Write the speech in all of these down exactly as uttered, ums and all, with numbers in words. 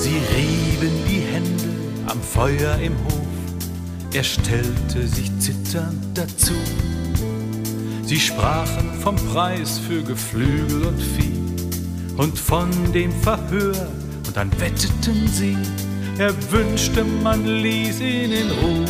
Sie rieben die Hände am Feuer im Hof, er stellte sich zitternd dazu. Sie sprachen vom Preis für Geflügel und Vieh und von dem Verhör, und dann wetteten sie, er wünschte, man ließ ihn in Ruhe.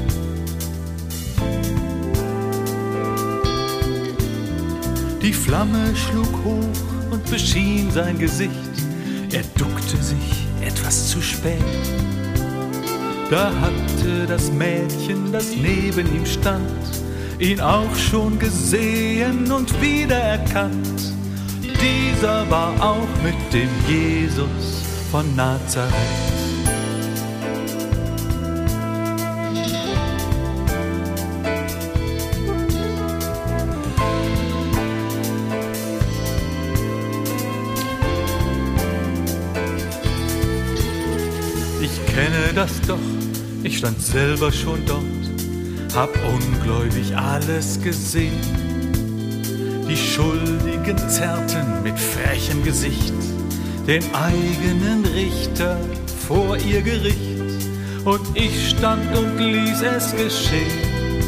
Die Flamme schlug hoch und beschien sein Gesicht, er duckte sich etwas zu spät. Da hatte das Mädchen, das neben ihm stand, ihn auch schon gesehen und wiedererkannt. Dieser war auch mit dem Jesus von Nazareth. Ich kenne das doch, ich stand selber schon dort, hab ungläubig alles gesehen. Die Schuldigen zerrten mit frechem Gesicht den eigenen Richter vor ihr Gericht, und ich stand und ließ es geschehen.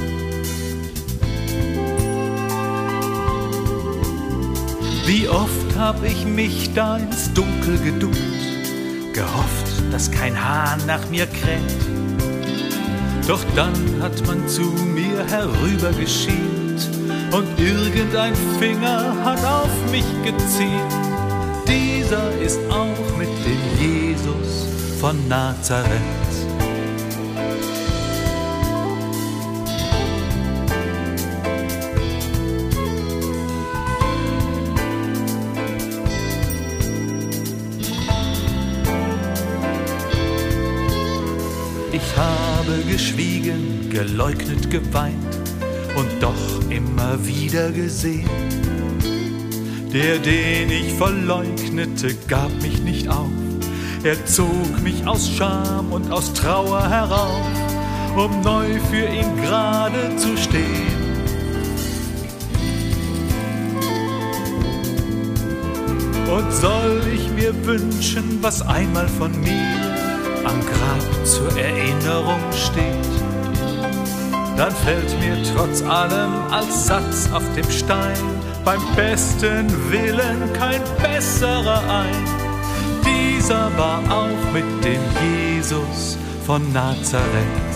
Wie oft hab ich mich da ins Dunkel geduckt, gehofft, dass kein Hahn nach mir kräht. Doch dann hat man zu mir herübergeschielt und irgendein Finger hat auf mich gezielt. Dieser ist auch mit dem Jesus von Nazareth. Ich habe geschwiegen, geleugnet, geweint und doch immer wieder gesehen. Der, den ich verleugnete, gab mich nicht auf. Er zog mich aus Scham und aus Trauer herauf, um neu für ihn gerade zu stehen. Und soll ich mir wünschen, was einmal von mir am Grab zur Erinnerung steht, dann fällt mir trotz allem als Satz auf dem Stein beim besten Willen kein besserer ein. Dieser war auch mit dem Jesus von Nazareth.